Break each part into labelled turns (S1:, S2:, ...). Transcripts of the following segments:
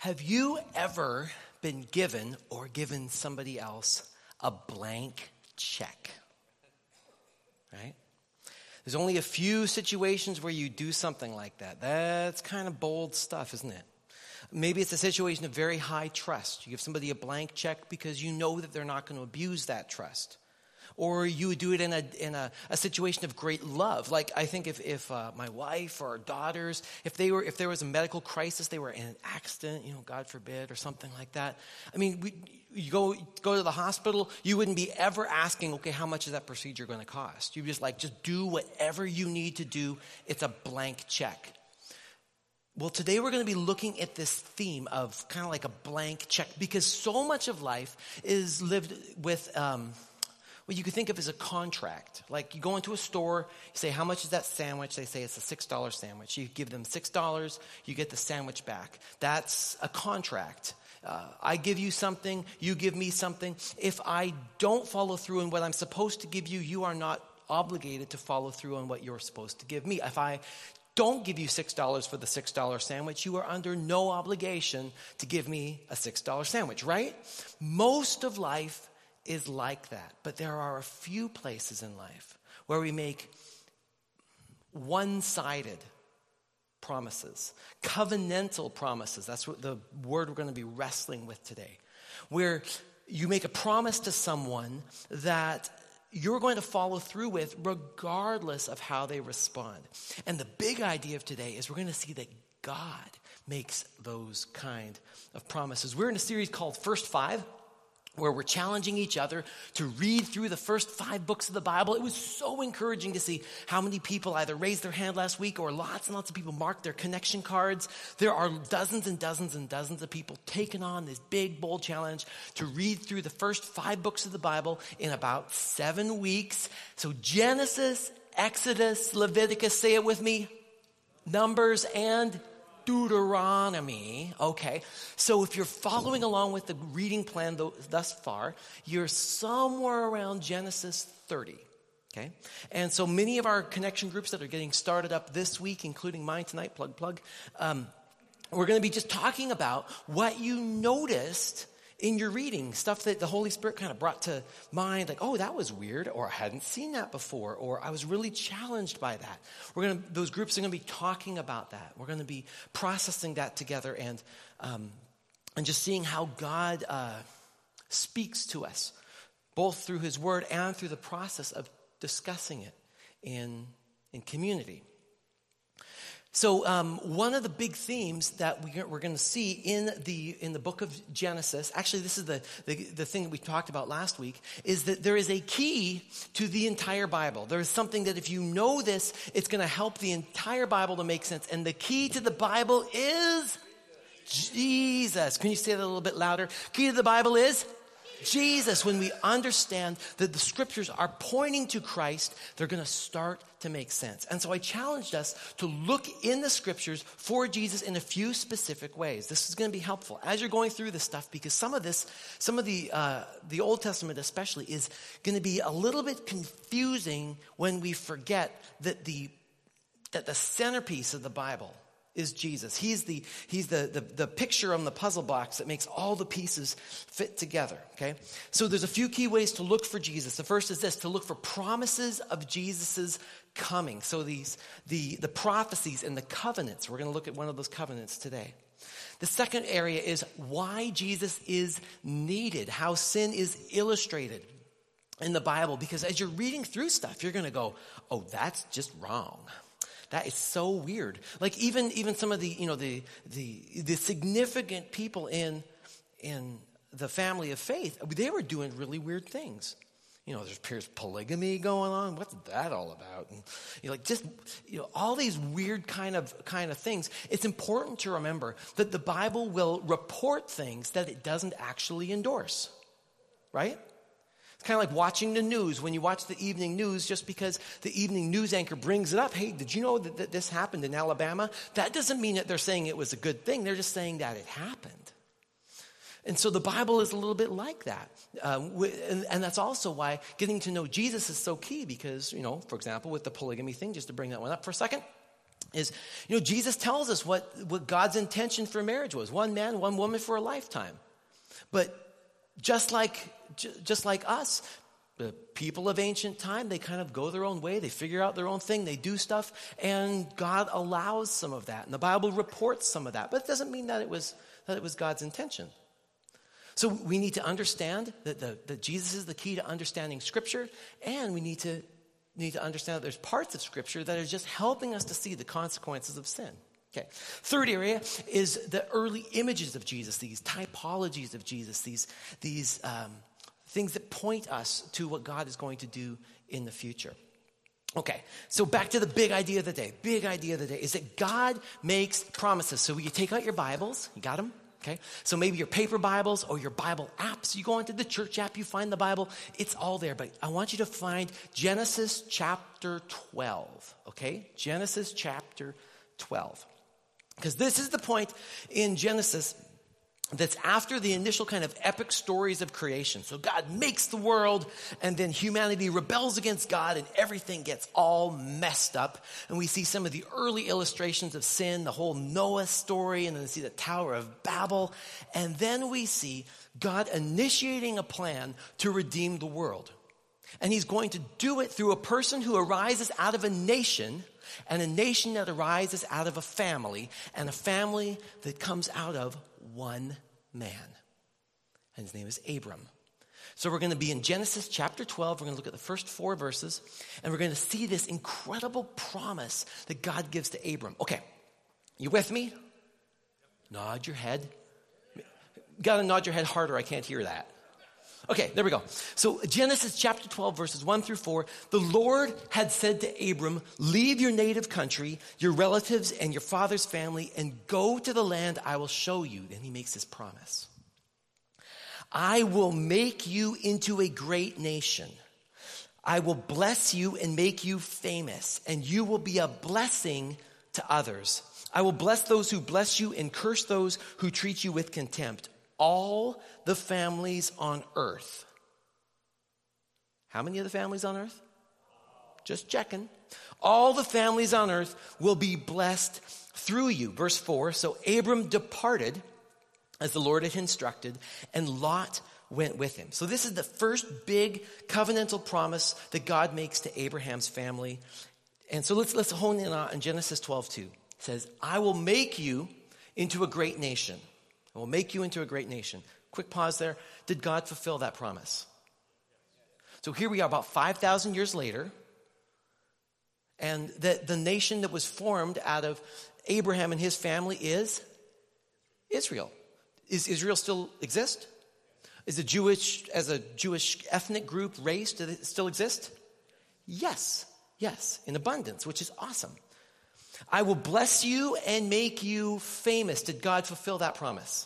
S1: Have you ever been given or given somebody else a blank check? Right? There's only a few situations where you do something like that. That's kind of bold stuff, isn't it? Maybe it's a situation of very high trust. You give somebody a blank check because you know that they're not going to abuse that trust. Or you would do it in a situation of great love. Like I think if my wife or our daughters, if there was a medical crisis, they were in an accident, God forbid, or something like that. I mean, you go to the hospital, you wouldn't be ever asking, okay, how much is that procedure going to cost? You just do whatever you need to do. It's a blank check. Well, today we're going to be looking at this theme of kind of like a blank check, because so much of life is lived with what you could think of as a contract. Like you go into a store, you say, how much is that sandwich? They say it's a $6 sandwich. You give them $6, you get the sandwich back. That's a contract. I give you something, you give me something. If I don't follow through on what I'm supposed to give you, you are not obligated to follow through on what you're supposed to give me. If I don't give you $6 for the $6 sandwich, you are under no obligation to give me a $6 sandwich, right? Most of life is like that. But there are a few places in life where we make one-sided promises, covenantal promises. That's what the word we're going to be wrestling with today. Where you make a promise to someone that you're going to follow through with regardless of how they respond. And the big idea of today is we're going to see that God makes those kind of promises. We're in a series called First Five, where we're challenging each other to read through the first 5 books of the Bible. It was so encouraging to see how many people either raised their hand last week or lots and lots of people marked their connection cards. There are dozens and dozens and dozens of people taking on this big, bold challenge to read through the first 5 books of the Bible in about 7 weeks. So Genesis, Exodus, Leviticus, say it with me, Numbers, and Deuteronomy. Okay, so if you're following along with the reading plan thus far, you're somewhere around Genesis 30. Okay, and so many of our connection groups that are getting started up this week, including mine tonight, plug, we're going to be just talking about what you noticed in your reading, stuff that the Holy Spirit kind of brought to mind, like, oh, that was weird, or I hadn't seen that before, or I was really challenged by that. Those groups are going to be talking about that. We're going to be processing that together and just seeing how God speaks to us, both through His Word and through the process of discussing it in community. So one of the big themes that we're going to see in the book of Genesis, actually this is the thing that we talked about last week, is that there is a key to the entire Bible. There is something that if you know this, it's going to help the entire Bible to make sense. And the key to the Bible is Jesus. Can you say that a little bit louder? Key to the Bible is Jesus. When we understand that the scriptures are pointing to Christ, they're going to start to make sense. And so I challenged us to look in the scriptures for Jesus in a few specific ways. This is going to be helpful as you're going through this stuff, because some of the Old Testament especially is going to be a little bit confusing when we forget that the centerpiece of the Bible is Jesus. He's the picture on the puzzle box that makes all the pieces fit together, okay? So there's a few key ways to look for Jesus. The first is this, to look for promises of Jesus's coming. So the prophecies and the covenants. We're going to look at one of those covenants today. The second area is why Jesus is needed, how sin is illustrated in the Bible. Because as you're reading through stuff, you're going to go, oh, that's just wrong. That is so weird. Like even some of the significant people in the family of faith, they were doing really weird things. There's polygamy going on. What's that all about? And all these weird kind of things. It's important to remember that the Bible will report things that it doesn't actually endorse, right? It's kind of like watching the news. When you watch the evening news, just because the evening news anchor brings it up, hey, did you know that this happened in Alabama? That doesn't mean that they're saying it was a good thing. They're just saying that it happened. And so the Bible is a little bit like that. And that's also why getting to know Jesus is so key because, for example, with the polygamy thing, just to bring that one up for a second, is, Jesus tells us what God's intention for marriage was. One man, one woman for a lifetime. But just like us, the people of ancient time, they kind of go their own way. They figure out their own thing. They do stuff. And God allows some of that. And the Bible reports some of that. But it doesn't mean that it was God's intention. So we need to understand that Jesus is the key to understanding Scripture. And we need to understand that there's parts of Scripture that are just helping us to see the consequences of sin. Okay. Third area is the early images of Jesus, these typologies of Jesus, these things that point us to what God is going to do in the future. Okay, so back to the big idea of the day. Big idea of the day is that God makes promises. So you take out your Bibles. You got them? Okay, so maybe your paper Bibles or your Bible apps. You go into the church app, you find the Bible. It's all there. But I want you to find Genesis chapter 12. Okay, Genesis chapter 12. Because this is the point in Genesis that's after the initial kind of epic stories of creation. So God makes the world, and then humanity rebels against God, and everything gets all messed up. And we see some of the early illustrations of sin, the whole Noah story, and then we see the Tower of Babel. And then we see God initiating a plan to redeem the world. And he's going to do it through a person who arises out of a nation, and a nation that arises out of a family, and a family that comes out of one man. And his name is Abram. So we're going to be in Genesis chapter 12. We're going to look at the first 4 verses, and we're going to see this incredible promise that God gives to Abram. Okay, you with me? Nod your head. Got to nod your head harder. I can't hear that. Okay, there we go. So Genesis chapter 12, verses 1 through 4. The Lord had said to Abram, leave your native country, your relatives, and your father's family, and go to the land I will show you. Then he makes this promise. I will make you into a great nation. I will bless you and make you famous, and you will be a blessing to others. I will bless those who bless you and curse those who treat you with contempt. All the families on earth. How many of the families on earth? Just checking. All the families on earth will be blessed through you. Verse 4, so Abram departed as the Lord had instructed, and Lot went with him. So this is the first big covenantal promise that God makes to Abraham's family. And so let's hone in on Genesis 12:2. It says, I will make you into a great nation. I will make you into a great nation. Quick pause there. Did God fulfill that promise? So here we are about 5,000 years later. And the nation that was formed out of Abraham and his family is Israel. Is Israel still exist? As a Jewish ethnic group, race, does it still exist? Yes, in abundance, which is awesome. I will bless you and make you famous. Did God fulfill that promise?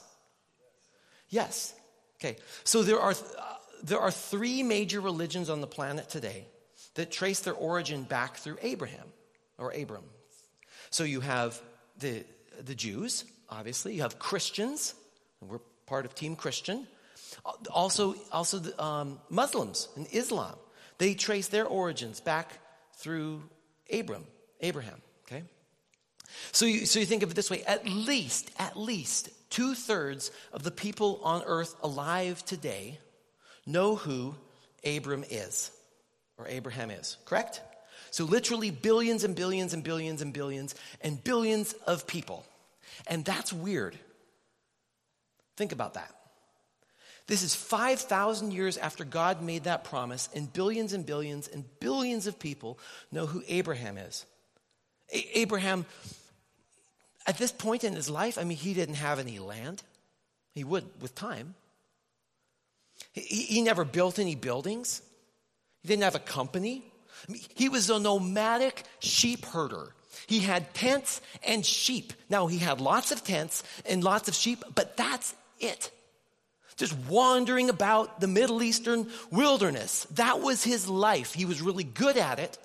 S1: Yes. Okay. So there are 3 major religions on the planet today that trace their origin back through Abraham or Abram. So you have the Jews, obviously. You have Christians. We're part of Team Christian. Also the Muslims and Islam. They trace their origins back through Abraham. Okay. So you think of it this way, at least 2/3 of the people on earth alive today know who Abraham is, correct? So literally billions and billions and billions and billions and billions of people. And that's weird. Think about that. This is 5,000 years after God made that promise, and billions and billions and billions of people know who Abraham is. Abraham, at this point in his life, he didn't have any land. He would with time. He never built any buildings. He didn't have a company. He was a nomadic sheep herder. He had tents and sheep. Now, he had lots of tents and lots of sheep, but that's it. Just wandering about the Middle Eastern wilderness. That was his life. He was really good at it.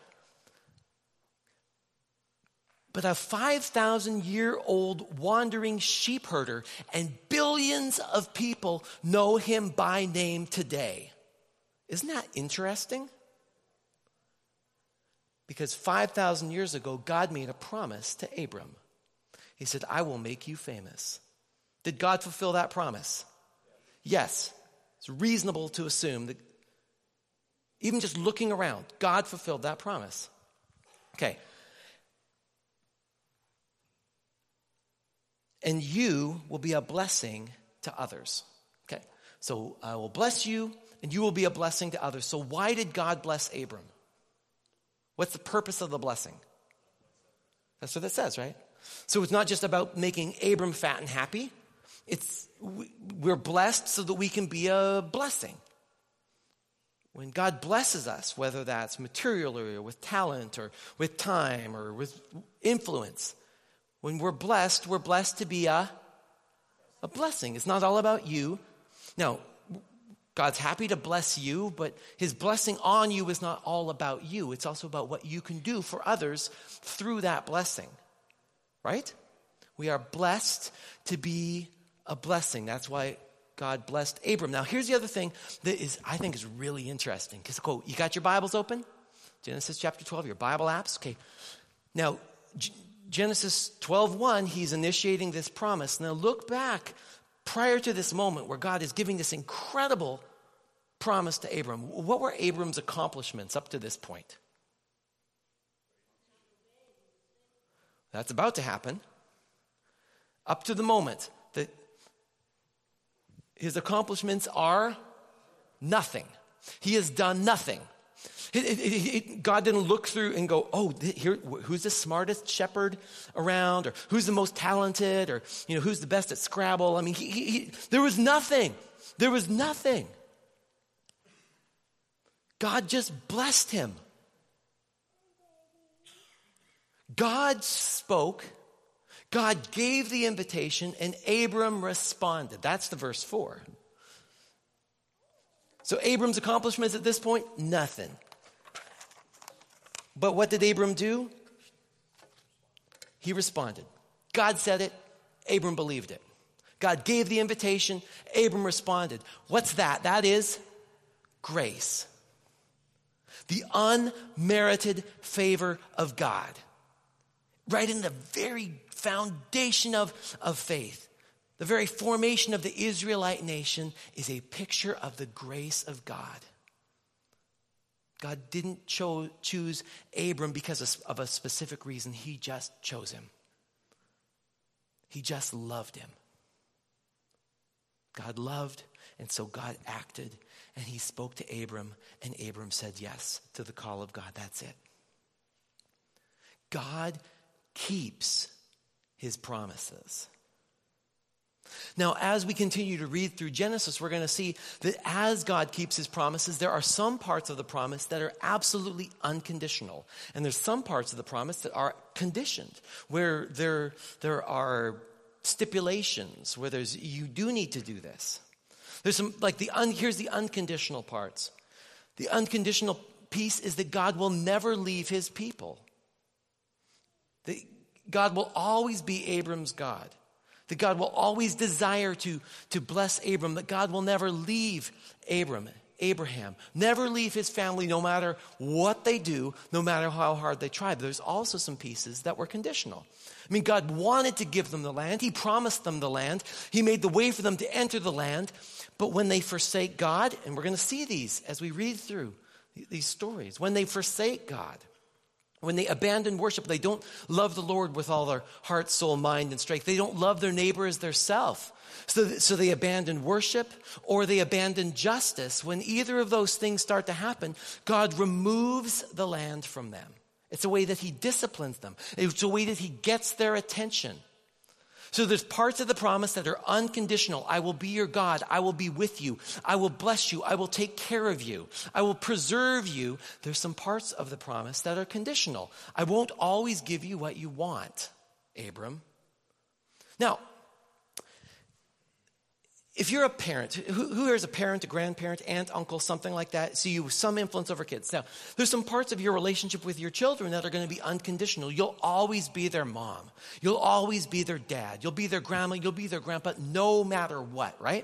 S1: But a 5,000-year-old wandering sheep herder, and billions of people know him by name today. Isn't that interesting? Because 5,000 years ago, God made a promise to Abram. He said, I will make you famous. Did God fulfill that promise? Yes. It's reasonable to assume that even just looking around, God fulfilled that promise. Okay. And you will be a blessing to others. Okay. So I will bless you, and you will be a blessing to others. So why did God bless Abram? What's the purpose of the blessing? That's what it says, right? So it's not just about making Abram fat and happy. We're blessed so that we can be a blessing. When God blesses us, whether that's materially or with talent or with time or with influence, when we're blessed to be a blessing. It's not all about you. Now, God's happy to bless you, but his blessing on you is not all about you. It's also about what you can do for others through that blessing. Right? We are blessed to be a blessing. That's why God blessed Abram. Now, here's the other thing that I think is really interesting. Because, you got your Bibles open? Genesis chapter 12, your Bible apps? Okay. Now, Genesis 12:1, he's initiating this promise. Now, look back prior to this moment where God is giving this incredible promise to Abram. What were Abram's accomplishments up to this point? That's about to happen. Up to the moment that his accomplishments are nothing. He has done nothing. God didn't look through and go, here, who's the smartest shepherd around? Or who's the most talented? Or, who's the best at Scrabble? I mean, there was nothing. There was nothing. God just blessed him. God spoke, God gave the invitation, and Abram responded. That's the verse 4. So Abram's accomplishments at this point, nothing. But what did Abram do? He responded. God said it, Abram believed it. God gave the invitation, Abram responded. What's that? That is grace. The unmerited favor of God. Right in the very foundation of faith. The very formation of the Israelite nation is a picture of the grace of God. God didn't choose Abram because of a specific reason. He just chose him. He just loved him. God loved, and so God acted, and he spoke to Abram, and Abram said yes to the call of God. That's it. God keeps his promises. Now, as we continue to read through Genesis, we're going to see that as God keeps his promises, there are some parts of the promise that are absolutely unconditional. And there's some parts of the promise that are conditioned, where there are stipulations, where you do need to do this. There's some, here's the unconditional parts. The unconditional piece is that God will never leave his people. God will always be Abram's God. That God will always desire to bless Abram. That God will never leave Abraham. Never leave his family no matter what they do, no matter how hard they try. But there's also some pieces that were conditional. I mean, God wanted to give them the land. He promised them the land. He made the way for them to enter the land. But when they forsake God, and we're going to see these as we read through these stories, when they forsake God, when they abandon worship, they don't love the Lord with all their heart, soul, mind, and strength. They don't love their neighbor as their self. So they abandon worship or they abandon justice. When either of those things start to happen, God removes the land from them. It's a way that he disciplines them. It's a way that he gets their attention. So there's parts of the promise that are unconditional. I will be your God. I will be with you. I will bless you. I will take care of you. I will preserve you. There's some parts of the promise that are conditional. I won't always give you what you want, Abram. Now, if you're a parent, who here is a parent, a grandparent, aunt, uncle, something like that, so you have some influence over kids. Now, there's some parts of your relationship with your children that are going to be unconditional. You'll always be their mom. You'll always be their dad. You'll be their grandma. You'll be their grandpa, no matter what, right?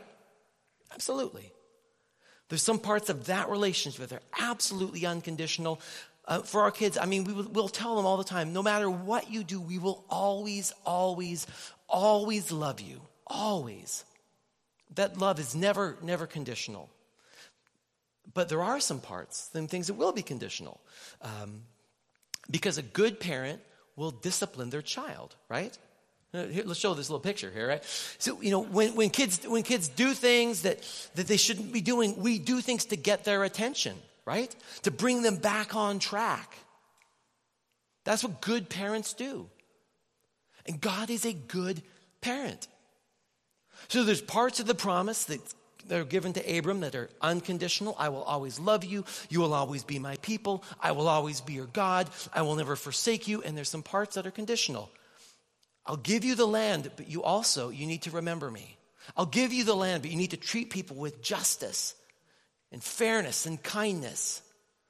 S1: Absolutely. There's some parts of that relationship that are absolutely unconditional. for our kids, I mean, we'll tell them all the time, no matter what you do, we will always, always, always love you. Always. That love is never conditional. But there are some parts, some things that will be conditional. Because a good parent will discipline their child, right? Here, let's show this little picture here, right? So, when kids do things that they shouldn't be doing, we do things to get their attention, right? To bring them back on track. That's what good parents do. And God is a good parent. So there's parts of the promise that are given to Abram that are unconditional. I will always love you. You will always be my people. I will always be your God. I will never forsake you. And there's some parts that are conditional. I'll give you the land, but you need to remember me. I'll give you the land, but you need to treat people with justice and fairness and kindness.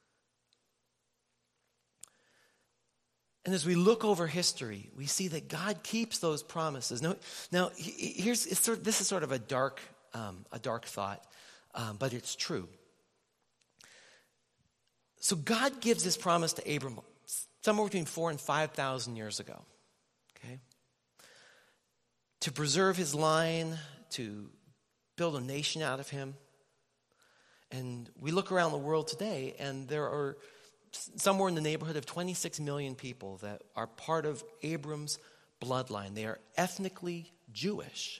S1: And as we look over history, we see that God keeps those promises. Now this is sort of a dark thought, but it's true. So God gives this promise to Abram somewhere between 4,000 and 5,000 years ago. Okay, to preserve his line, to build a nation out of him. And we look around the world today, and there are somewhere in the neighborhood of 26 million people that are part of Abram's bloodline. They are ethnically Jewish.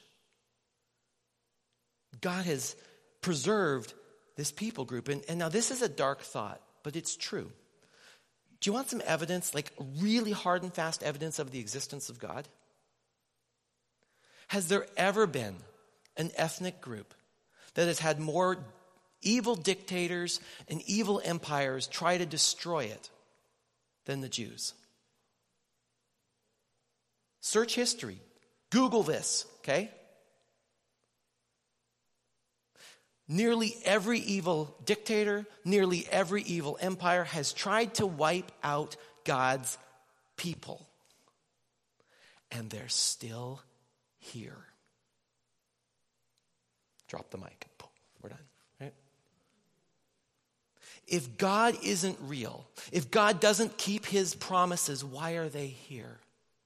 S1: God has preserved this people group. And now this is a dark thought, but it's true. Do you want some evidence, like really hard and fast evidence of the existence of God? Has there ever been an ethnic group that has had more evil dictators and evil empires try to destroy it than the Jews? Search history. Google this, okay? Nearly every evil dictator, nearly every evil empire has tried to wipe out God's people. And they're still here. Drop the mic. We're done. Right? If God isn't real, if God doesn't keep his promises, why are they here?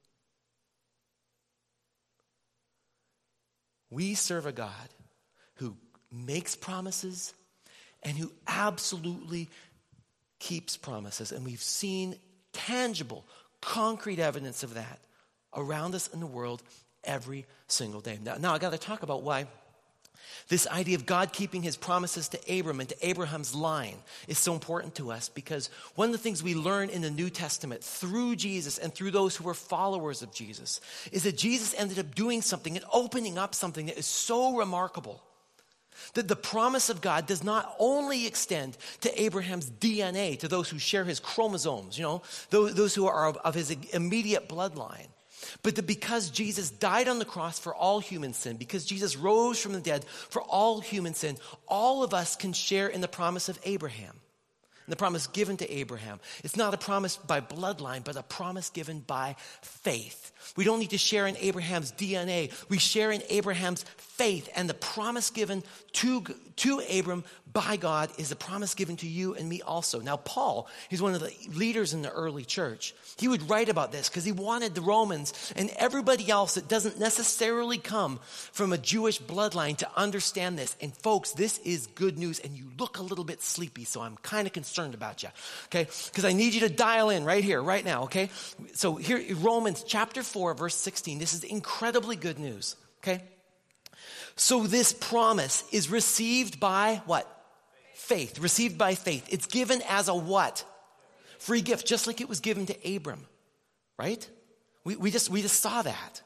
S1: We serve a God who makes promises and who absolutely keeps promises. And we've seen tangible, concrete evidence of that around us in the world every single day. Now I got to talk about why this idea of God keeping his promises to Abram and to Abraham's line is so important to us, because one of the things we learn in the New Testament through Jesus and through those who were followers of Jesus is that Jesus ended up doing something and opening up something that is so remarkable. That the promise of God does not only extend to Abraham's DNA, to those who share his chromosomes, those who are of his immediate bloodline. But that because Jesus died on the cross for all human sin, because Jesus rose from the dead for all human sin, all of us can share in the promise of Abraham. And the promise given to Abraham. It's not a promise by bloodline, but a promise given by faith. We don't need to share in Abraham's DNA. We share in Abraham's faith. And the promise given to Abram by God is a promise given to you and me also. Now, Paul, he's one of the leaders in the early church. He would write about this because he wanted the Romans and everybody else that doesn't necessarily come from a Jewish bloodline to understand this. And folks, this is good news. And you look a little bit sleepy, so I'm kind of concerned about you, okay? Because I need you to dial in right here, right now, okay? So here, Romans chapter 4, verse 16. This is incredibly good news, okay? So this promise is received by what? Faith. Received by faith. It's given as a what? Free gift, just like it was given to Abram, right? We just saw that.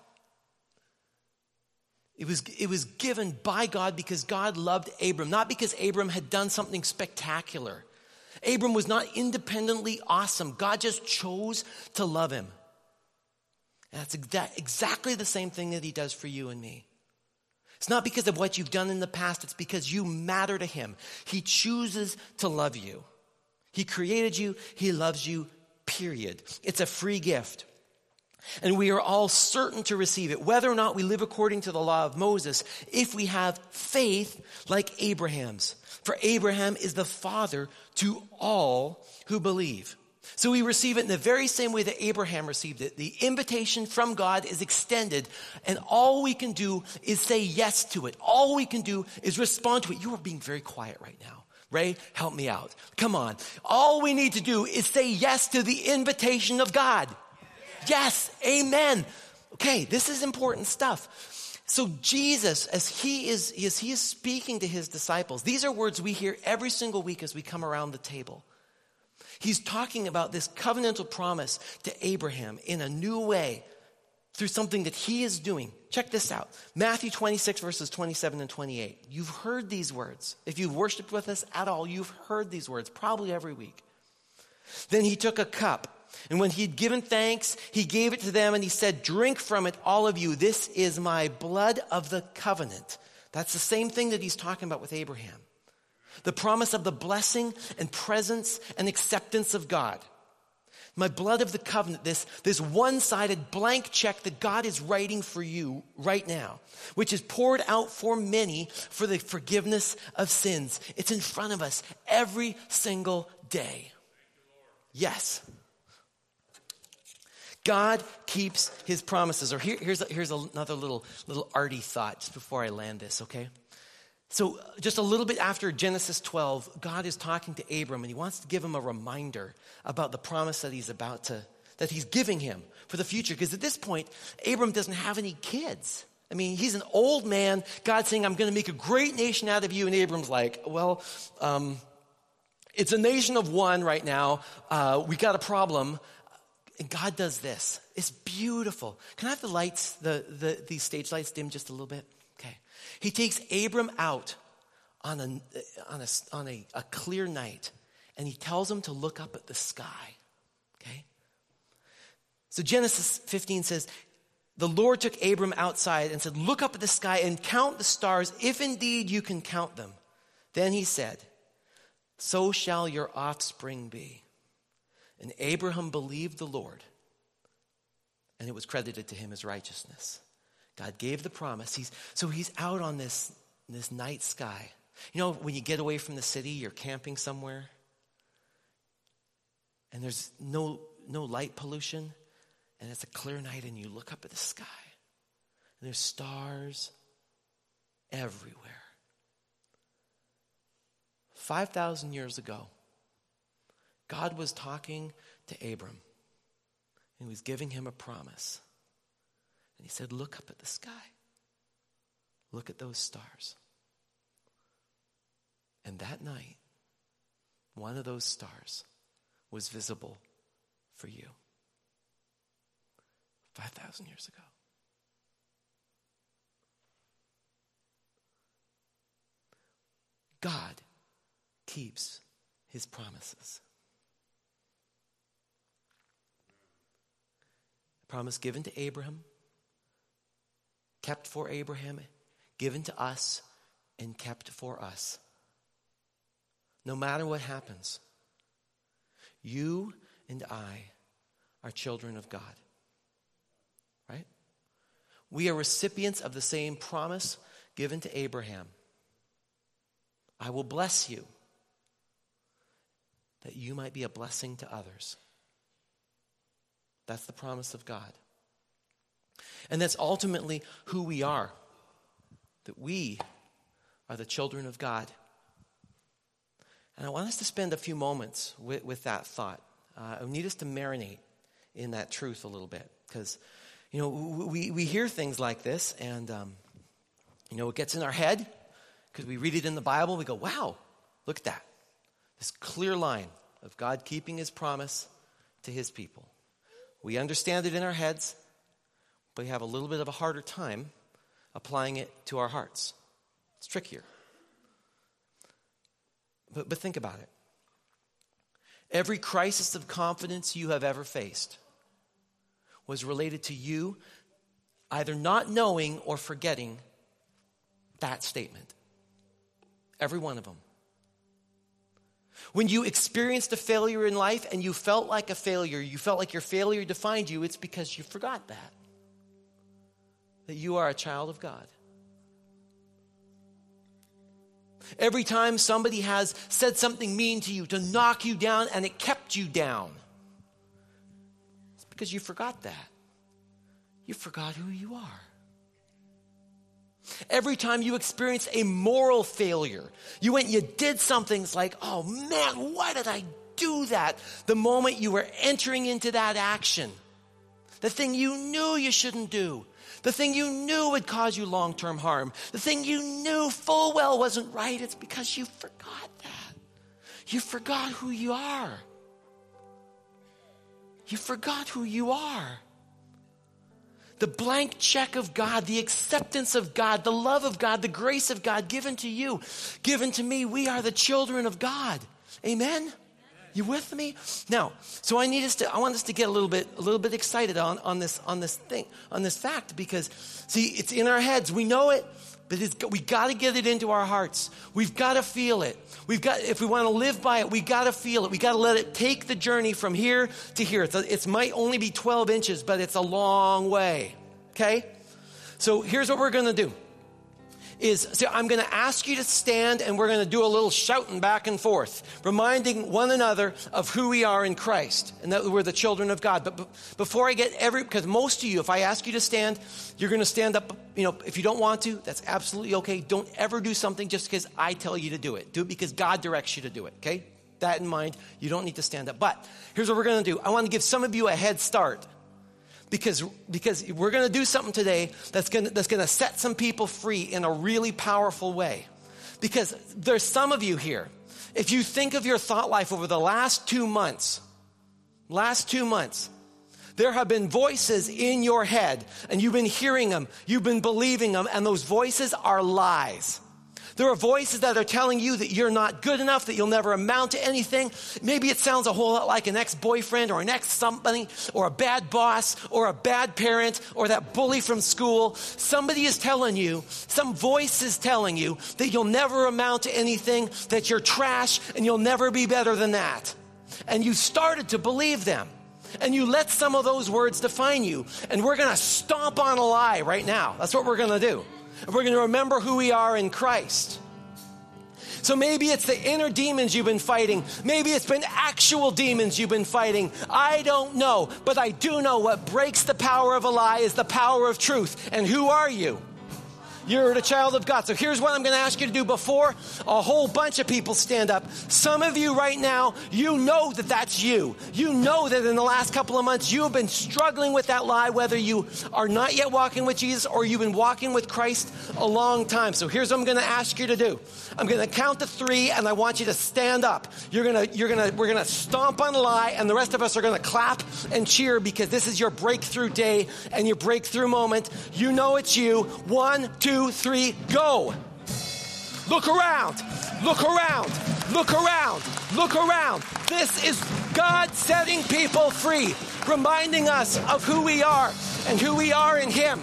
S1: It was given by God because God loved Abram, not because Abram had done something spectacular. Abram was not independently awesome. God just chose to love him. And that's exactly the same thing that he does for you and me. It's not because of what you've done in the past. It's because you matter to him. He chooses to love you. He created you. He loves you, period. It's a free gift. And we are all certain to receive it, whether or not we live according to the law of Moses, if we have faith like Abraham's. For Abraham is the father to all who believe. So we receive it in the very same way that Abraham received it. The invitation from God is extended, and all we can do is say yes to it. All we can do is respond to it. You are being very quiet right now. Ray, help me out. Come on. All we need to do is say yes to the invitation of God. Yes, amen. Okay, this is important stuff. So Jesus, as he is speaking to his disciples, these are words we hear every single week as we come around the table. He's talking about this covenantal promise to Abraham in a new way through something that he is doing. Check this out. Matthew 26 verses 27 and 28. You've heard these words. If you've worshiped with us at all, you've heard these words probably every week. Then he took a cup, and when he'd given thanks, he gave it to them, and he said, "Drink from it, all of you. This is my blood of the covenant." That's the same thing that he's talking about with Abraham. The promise of the blessing and presence and acceptance of God. My blood of the covenant, this one-sided blank check that God is writing for you right now, which is poured out for many for the forgiveness of sins. It's in front of us every single day. Yes. God keeps his promises. Or here's another little arty thought just before I land this, okay? So just a little bit after Genesis 12, God is talking to Abram, and he wants to give him a reminder about the promise that he's giving him for the future. Because at this point, Abram doesn't have any kids. I mean, he's an old man. God's saying, "I'm going to make a great nation out of you." And Abram's like, "Well, it's a nation of one right now. We got a problem." And God does this. It's beautiful. Can I have the lights, these stage lights dim just a little bit? Okay. He takes Abram out on a clear night, and he tells him to look up at the sky. Okay? So Genesis 15 says, "The Lord took Abram outside and said, 'Look up at the sky and count the stars, if indeed you can count them.' Then he said, 'So shall your offspring be.' And Abraham believed the Lord, and it was credited to him as righteousness." God gave the promise. He's out on this night sky. You know, when you get away from the city, you're camping somewhere, and there's no light pollution, and it's a clear night, and you look up at the sky, and there's stars everywhere. 5,000 years ago, God was talking to Abram, and he was giving him a promise. And he said, "Look up at the sky. Look at those stars." And that night, one of those stars was visible for you. 5,000 years ago. God keeps his promises. A promise given to Abraham, kept for Abraham, given to us, and kept for us. No matter what happens, you and I are children of God. Right? We are recipients of the same promise given to Abraham. "I will bless you, that you might be a blessing to others." That's the promise of God. And that's ultimately who we are. That we are the children of God. And I want us to spend a few moments with that thought. I need us to marinate in that truth a little bit. Because, you know, we hear things like this, and, you know, it gets in our head. Because we read it in the Bible, we go, "Wow, look at that." This clear line of God keeping his promise to his people. We understand it in our heads, but we have a little bit of a harder time applying it to our hearts. It's trickier. But think about it. Every crisis of confidence you have ever faced was related to you either not knowing or forgetting that statement. Every one of them. When you experienced a failure in life and you felt like a failure, you felt like your failure defined you, it's because you forgot that you are a child of God. Every time somebody has said something mean to you to knock you down and it kept you down, Because you forgot that. You forgot who you are. Every time you experience a moral failure, you went and you did something, it's like, oh man, why did I do that? The moment you were entering into that action, the thing you knew you shouldn't do, the thing you knew would cause you long-term harm, the thing you knew full well wasn't right, it's because you forgot that. You forgot who you are. You forgot who you are. The blank check of God, the acceptance of God, the love of God, the grace of God given to you, given to me. We are the children of God. Amen? You with me? Now, so I want us to get a little bit excited on this fact, because see, it's in our heads. We know it, but we got to get it into our hearts. We've got to feel it. If we want to live by it, we got to feel it. We got to let it take the journey from here to here. It might only be 12 inches, but it's a long way. Okay? So here's what we're going to do. I'm going to ask you to stand, and we're going to do a little shouting back and forth, reminding one another of who we are in Christ and that we're the children of God. But before I get because most of you, if I ask you to stand, you're going to stand up. If you don't want to, that's absolutely okay. Don't ever do something just because I tell you to do it. Do it because God directs you to do it, okay? That in mind, you don't need to stand up. But here's what we're going to do. I want to give some of you a head start. Because we're going to do something today that's going to set some people free in a really powerful way. Because there's some of you here, if you think of your thought life over the last 2 months, there have been voices in your head, and you've been hearing them, you've been believing them, and those voices are lies. There are voices that are telling you that you're not good enough, that you'll never amount to anything. Maybe it sounds a whole lot like an ex-boyfriend or an ex-somebody or a bad boss or a bad parent or that bully from school. Somebody is telling you, some voice is telling you that you'll never amount to anything, that you're trash and you'll never be better than that. And you started to believe them. And you let some of those words define you. And we're going to stomp on a lie right now. That's what we're going to do. And we're going to remember who we are in Christ. So maybe it's the inner demons you've been fighting. Maybe it's been actual demons you've been fighting. I don't know. But I do know what breaks the power of a lie is the power of truth. And who are you? You're the child of God. So here's what I'm going to ask you to do before a whole bunch of people stand up. Some of you right now, you know that that's you. You know that in the last couple of months, you have been struggling with that lie, whether you are not yet walking with Jesus or you've been walking with Christ a long time. So here's what I'm going to ask you to do. I'm going to count to 3, and I want you to stand up. We're going to stomp on a lie, and the rest of us are going to clap and cheer because this is your breakthrough day and your breakthrough moment. You know it's you. 1, 2, 3, go. Look around. Look around. Look around. Look around. This is God setting people free, reminding us of who we are and who we are in Him.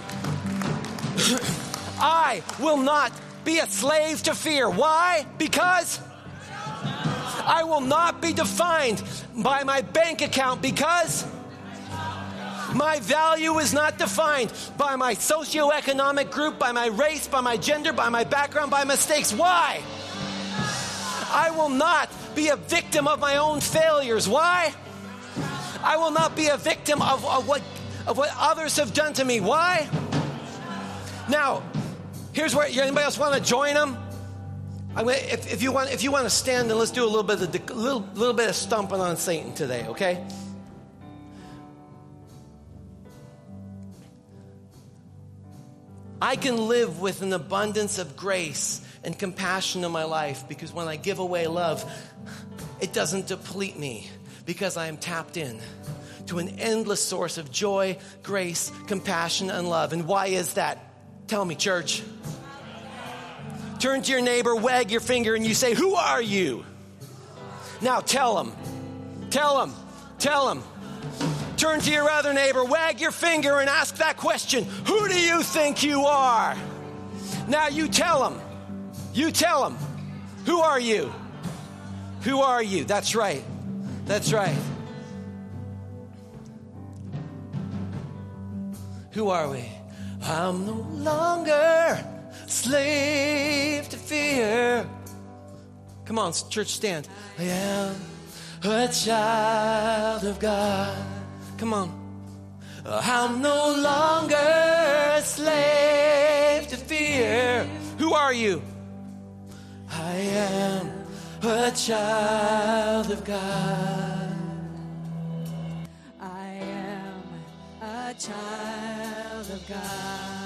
S1: I will not be a slave to fear. Why? Because I will not be defined by my bank account, because my value is not defined by my socioeconomic group, by my race, by my gender, by my background, by mistakes. Why? I will not be a victim of my own failures. Why? I will not be a victim of what others have done to me. Why? Now, here's where anybody else want to join them? If you want to stand, then let's do a little bit of stomping on Satan today, okay? I can live with an abundance of grace and compassion in my life because when I give away love, it doesn't deplete me because I am tapped in to an endless source of joy, grace, compassion, and love. And why is that? Tell me, church. Turn to your neighbor, wag your finger, and you say, who are you? Now tell him. Tell him. Tell him. Turn to your other neighbor, wag your finger, and ask that question. Who do you think you are? Now you tell him. You tell him. Who are you? Who are you? That's right. That's right. Who are we? I'm no longer slave to fear. Come on, church, stand. I am a child of God. Come on. I'm no longer a slave to fear. Who are you? I am a child of God.
S2: I am a child of God.